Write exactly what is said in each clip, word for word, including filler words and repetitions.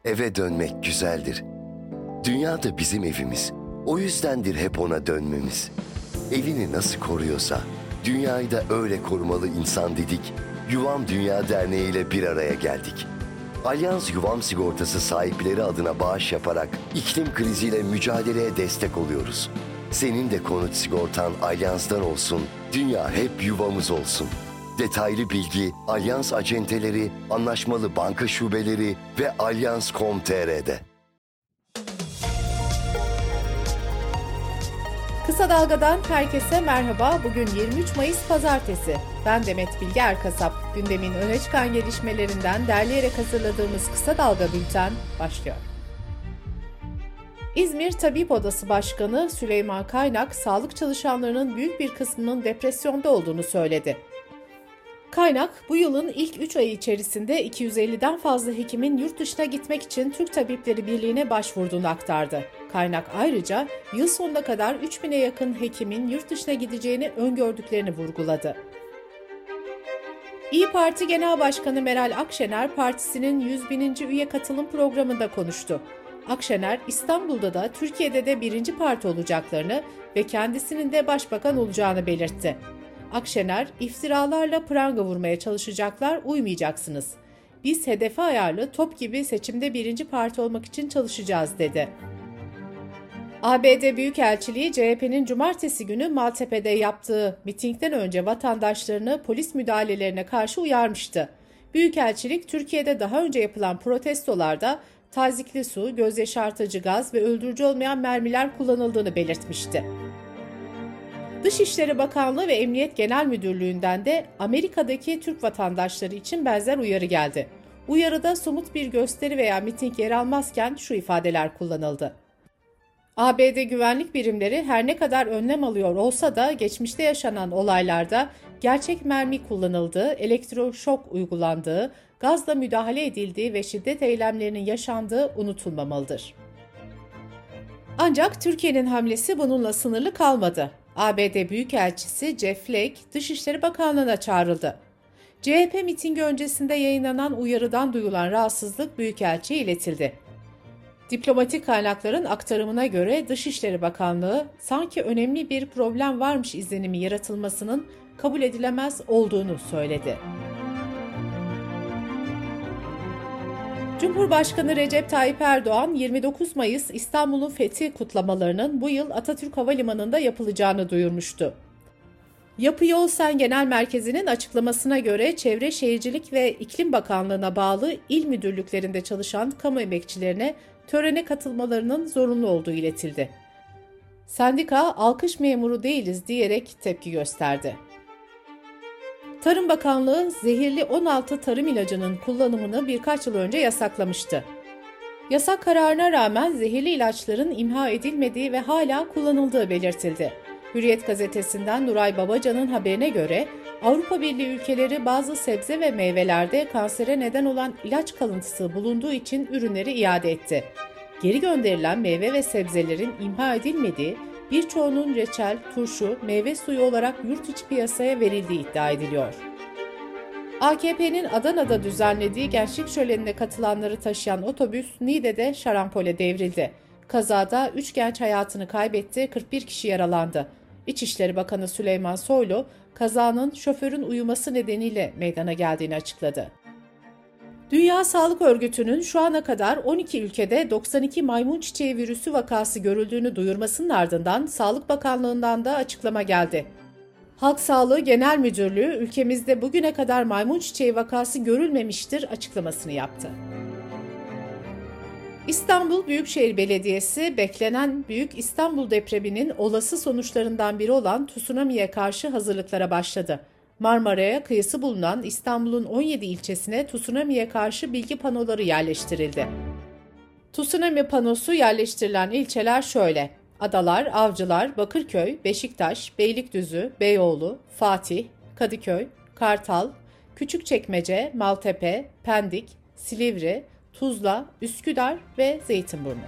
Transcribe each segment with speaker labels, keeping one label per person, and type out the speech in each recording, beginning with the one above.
Speaker 1: Eve dönmek güzeldir. Dünya da bizim evimiz. O yüzdendir hep ona dönmemiz. Evini nasıl koruyorsa, dünyayı da öyle korumalı insan dedik. Yuvam Dünya Derneği ile bir araya geldik. Alyans Yuvam Sigortası sahipleri adına bağış yaparak iklim kriziyle mücadeleye destek oluyoruz. Senin de konut sigortan Alyans'tan olsun, dünya hep yuvamız olsun. Detaylı bilgi Alyans acenteleri, anlaşmalı banka şubeleri ve alyans nokta com nokta tr'de.
Speaker 2: Kısa Dalga'dan herkese merhaba. Bugün yirmi üç Mayıs Pazartesi. Ben Demet Bilge Erkasap. Gündemin öne çıkan gelişmelerinden derleyerek hazırladığımız Kısa Dalga bülten başlıyor. İzmir Tabip Odası Başkanı Süleyman Kaynak, sağlık çalışanlarının büyük bir kısmının depresyonda olduğunu söyledi. Kaynak, bu yılın ilk üç ayı içerisinde iki yüz elliden fazla hekimin yurt dışına gitmek için Türk Tabipleri Birliği'ne başvurduğunu aktardı. Kaynak ayrıca yıl sonuna kadar üç bine yakın hekimin yurt dışına gideceğini öngördüklerini vurguladı. İYİ Parti Genel Başkanı Meral Akşener, partisinin yüz bininci üye katılım programında konuştu. Akşener, İstanbul'da da Türkiye'de de birinci parti olacaklarını ve kendisinin de başbakan olacağını belirtti. Akşener, iftiralarla pranga vurmaya çalışacaklar, uymayacaksınız. Biz hedefe ayarlı, top gibi seçimde birinci parti olmak için çalışacağız, dedi. A B D Büyükelçiliği, C H P'nin cumartesi günü Maltepe'de yaptığı mitingden önce vatandaşlarını polis müdahalelerine karşı uyarmıştı. Büyükelçilik, Türkiye'de daha önce yapılan protestolarda tazikli su, göz yaşartıcı gaz ve öldürücü olmayan mermiler kullanıldığını belirtmişti. Dışişleri Bakanlığı ve Emniyet Genel Müdürlüğü'nden de Amerika'daki Türk vatandaşları için benzer uyarı geldi. Uyarıda somut bir gösteri veya miting yer almazken şu ifadeler kullanıldı. A B D güvenlik birimleri her ne kadar önlem alıyor olsa da geçmişte yaşanan olaylarda gerçek mermi kullanıldığı, elektroşok uygulandığı, gazla müdahale edildiği ve şiddet eylemlerinin yaşandığı unutulmamalıdır. Ancak Türkiye'nin hamlesi bununla sınırlı kalmadı. A B D Büyükelçisi Jeff Flake, Dışişleri Bakanlığı'na çağrıldı. C H P mitingi öncesinde yayınlanan uyarıdan duyulan rahatsızlık Büyükelçi'ye iletildi. Diplomatik kaynakların aktarımına göre Dışişleri Bakanlığı, sanki önemli bir problem varmış izlenimi yaratılmasının kabul edilemez olduğunu söyledi. Cumhurbaşkanı Recep Tayyip Erdoğan, yirmi dokuz Mayıs İstanbul'un fethi kutlamalarının bu yıl Atatürk Havalimanı'nda yapılacağını duyurmuştu. Yapı Yol Sen Genel Merkezi'nin açıklamasına göre Çevre Şehircilik ve İklim Bakanlığı'na bağlı il müdürlüklerinde çalışan kamu emekçilerine törene katılmalarının zorunlu olduğu iletildi. Sendika, alkış memuru değiliz diyerek tepki gösterdi. Tarım Bakanlığı, zehirli on altı tarım ilacının kullanımını birkaç yıl önce yasaklamıştı. Yasak kararına rağmen zehirli ilaçların imha edilmediği ve hala kullanıldığı belirtildi. Hürriyet gazetesinden Nuray Babacan'ın haberine göre, Avrupa Birliği ülkeleri bazı sebze ve meyvelerde kansere neden olan ilaç kalıntısı bulunduğu için ürünleri iade etti. Geri gönderilen meyve ve sebzelerin imha edilmediği, birçoğunun reçel, turşu, meyve suyu olarak yurt içi piyasaya verildiği iddia ediliyor. A K P'nin Adana'da düzenlediği gençlik şölenine katılanları taşıyan otobüs Niğde'de şarampole devrildi. Kazada üç genç hayatını kaybetti, kırk bir kişi yaralandı. İçişleri Bakanı Süleyman Soylu, kazanın şoförün uyuması nedeniyle meydana geldiğini açıkladı. Dünya Sağlık Örgütü'nün şu ana kadar on iki ülkede doksan iki maymun çiçeği virüsü vakası görüldüğünü duyurmasının ardından Sağlık Bakanlığı'ndan da açıklama geldi. Halk Sağlığı Genel Müdürlüğü, ülkemizde bugüne kadar maymun çiçeği vakası görülmemiştir açıklamasını yaptı. İstanbul Büyükşehir Belediyesi, beklenen Büyük İstanbul depreminin olası sonuçlarından biri olan tsunami'ye karşı hazırlıklara başladı. Marmara'ya kıyısı bulunan İstanbul'un on yedi ilçesine tsunami'ye karşı bilgi panoları yerleştirildi. Tsunami panosu yerleştirilen ilçeler şöyle: Adalar, Avcılar, Bakırköy, Beşiktaş, Beylikdüzü, Beyoğlu, Fatih, Kadıköy, Kartal, Küçükçekmece, Maltepe, Pendik, Silivri, Tuzla, Üsküdar ve Zeytinburnu.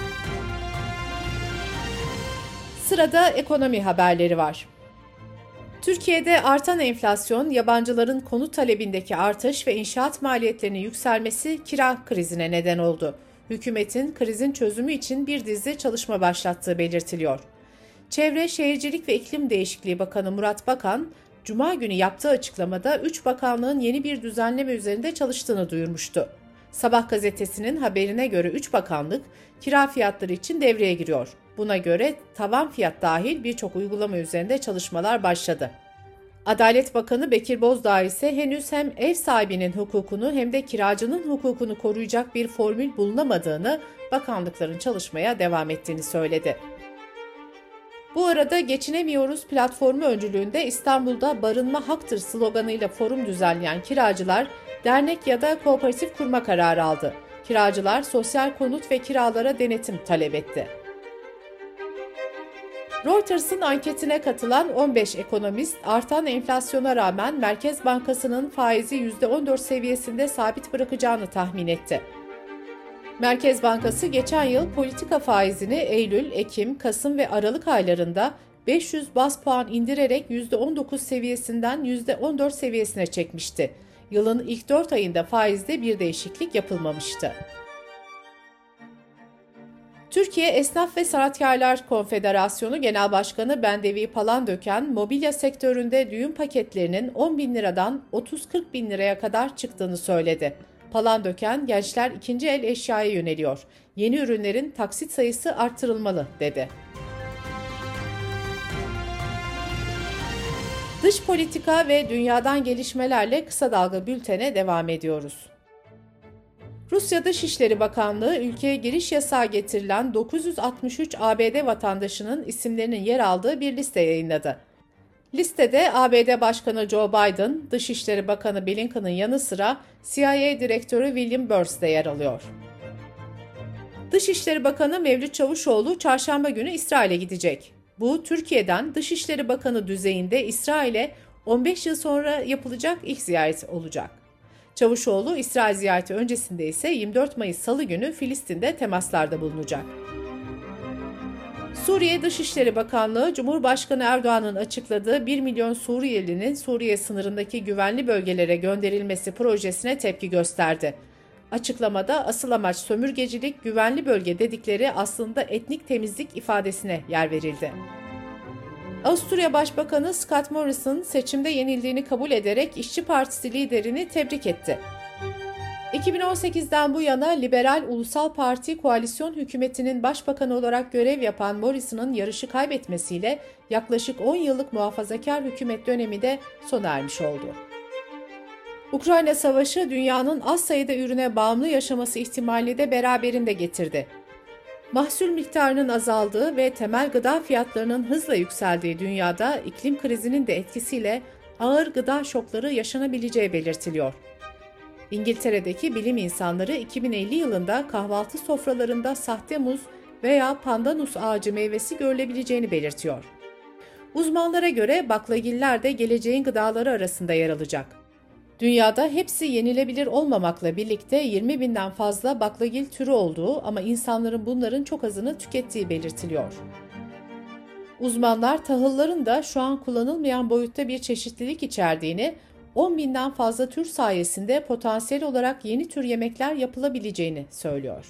Speaker 2: Sırada ekonomi haberleri var. Türkiye'de artan enflasyon, yabancıların konut talebindeki artış ve inşaat maliyetlerinin yükselmesi kira krizine neden oldu. Hükümetin krizin çözümü için bir dizi çalışma başlattığı belirtiliyor. Çevre, Şehircilik ve İklim Değişikliği Bakanı Murat Bakan, Cuma günü yaptığı açıklamada üç bakanlığın yeni bir düzenleme üzerinde çalıştığını duyurmuştu. Sabah gazetesinin haberine göre üç bakanlık kira fiyatları için devreye giriyor. Buna göre tavan fiyat dahil birçok uygulama üzerinde çalışmalar başladı. Adalet Bakanı Bekir Bozdağ ise henüz hem ev sahibinin hukukunu hem de kiracının hukukunu koruyacak bir formül bulunamadığını, bakanlıkların çalışmaya devam ettiğini söyledi. Bu arada Geçinemiyoruz platformu öncülüğünde İstanbul'da barınma haktır sloganıyla forum düzenleyen kiracılar, dernek ya da kooperatif kurma kararı aldı. Kiracılar sosyal konut ve kiralara denetim talep etti. Reuters'ın anketine katılan on beş ekonomist, artan enflasyona rağmen Merkez Bankası'nın faizi yüzde on dört seviyesinde sabit bırakacağını tahmin etti. Merkez Bankası geçen yıl politika faizini Eylül, Ekim, Kasım ve Aralık aylarında beş yüz baz puan indirerek yüzde on dokuz seviyesinden yüzde on dört seviyesine çekmişti. Yılın ilk dört ayında faizde bir değişiklik yapılmamıştı. Türkiye Esnaf ve Sanatkarlar Konfederasyonu Genel Başkanı Bendevi Palandöken, mobilya sektöründe düğün paketlerinin on bin liradan otuz kırk bin liraya kadar çıktığını söyledi. Palandöken, gençler ikinci el eşyaya yöneliyor. Yeni ürünlerin taksit sayısı artırılmalı, dedi. Dış politika ve dünyadan gelişmelerle kısa dalga bültene devam ediyoruz. Rusya Dışişleri Bakanlığı, ülkeye giriş yasağı getirilen dokuz yüz altmış üç A B D vatandaşının isimlerinin yer aldığı bir liste yayınladı. Listede A B D Başkanı Joe Biden, Dışişleri Bakanı Blinken'ın yanı sıra C I A Direktörü William Burns de yer alıyor. Dışişleri Bakanı Mevlüt Çavuşoğlu çarşamba günü İsrail'e gidecek. Bu, Türkiye'den Dışişleri Bakanı düzeyinde İsrail'e on beş yıl sonra yapılacak ilk ziyaret olacak. Çavuşoğlu, İsrail ziyareti öncesinde ise yirmi dört Mayıs Salı günü Filistin'de temaslarda bulunacak. Suriye Dışişleri Bakanlığı, Cumhurbaşkanı Erdoğan'ın açıkladığı bir milyon Suriyelinin Suriye sınırındaki güvenli bölgelere gönderilmesi projesine tepki gösterdi. Açıklamada asıl amaç sömürgecilik, güvenli bölge dedikleri aslında etnik temizlik ifadesine yer verildi. Avusturya Başbakanı Scott Morrison seçimde yenildiğini kabul ederek İşçi Partisi liderini tebrik etti. iki bin on sekizden bu yana Liberal Ulusal Parti koalisyon hükümetinin başbakanı olarak görev yapan Morrison'ın yarışı kaybetmesiyle yaklaşık on yıllık muhafazakar hükümet dönemi de sona ermiş oldu. Ukrayna Savaşı dünyanın az sayıda ürüne bağımlı yaşaması ihtimalini de beraberinde getirdi. Mahsul miktarının azaldığı ve temel gıda fiyatlarının hızla yükseldiği dünyada iklim krizinin de etkisiyle ağır gıda şokları yaşanabileceği belirtiliyor. İngiltere'deki bilim insanları iki bin elli yılında kahvaltı sofralarında sahte muz veya pandanus ağacı meyvesi görülebileceğini belirtiyor. Uzmanlara göre baklagiller de geleceğin gıdaları arasında yer alacak. Dünyada hepsi yenilebilir olmamakla birlikte yirmi binden fazla baklagil türü olduğu ama insanların bunların çok azını tükettiği belirtiliyor. Uzmanlar tahılların da şu an kullanılmayan boyutta bir çeşitlilik içerdiğini, on binden fazla tür sayesinde potansiyel olarak yeni tür yemekler yapılabileceğini söylüyor.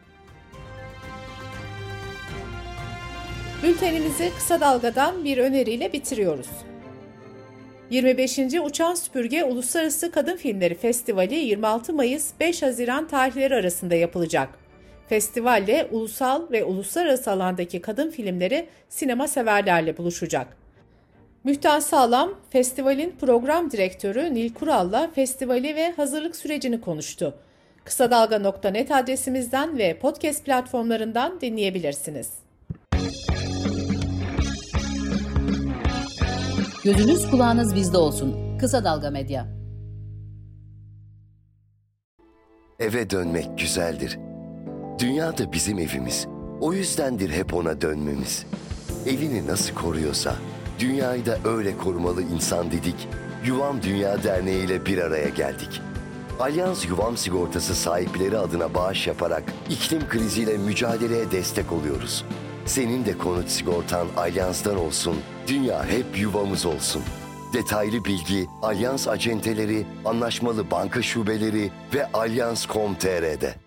Speaker 2: Bültenimizi kısa dalgadan bir öneriyle bitiriyoruz. yirmi beşinci Uçan Süpürge Uluslararası Kadın Filmleri Festivali yirmi altı Mayıs beş Haziran tarihleri arasında yapılacak. Festivalle ulusal ve uluslararası alandaki kadın filmleri sinema severlerle buluşacak. Mühtan Sağlam, festivalin program direktörü Nil Kural'la festivali ve hazırlık sürecini konuştu. kısadalga nokta net adresimizden ve podcast platformlarından dinleyebilirsiniz.
Speaker 3: Gözünüz kulağınız bizde olsun. Kısa Dalga Medya.
Speaker 1: Eve dönmek güzeldir. Dünya da bizim evimiz. O yüzdendir hep ona dönmemiz. Evini nasıl koruyorsa, dünyayı da öyle korumalı insan dedik. Yuvam Dünya Derneği ile bir araya geldik. Alyans Yuvam Sigortası sahipleri adına bağış yaparak iklim kriziyle mücadeleye destek oluyoruz. Senin de konut sigortan Alyans'tan olsun, dünya hep yuvamız olsun. Detaylı bilgi Alyans acenteleri, anlaşmalı banka şubeleri ve alyans nokta com nokta tr'de.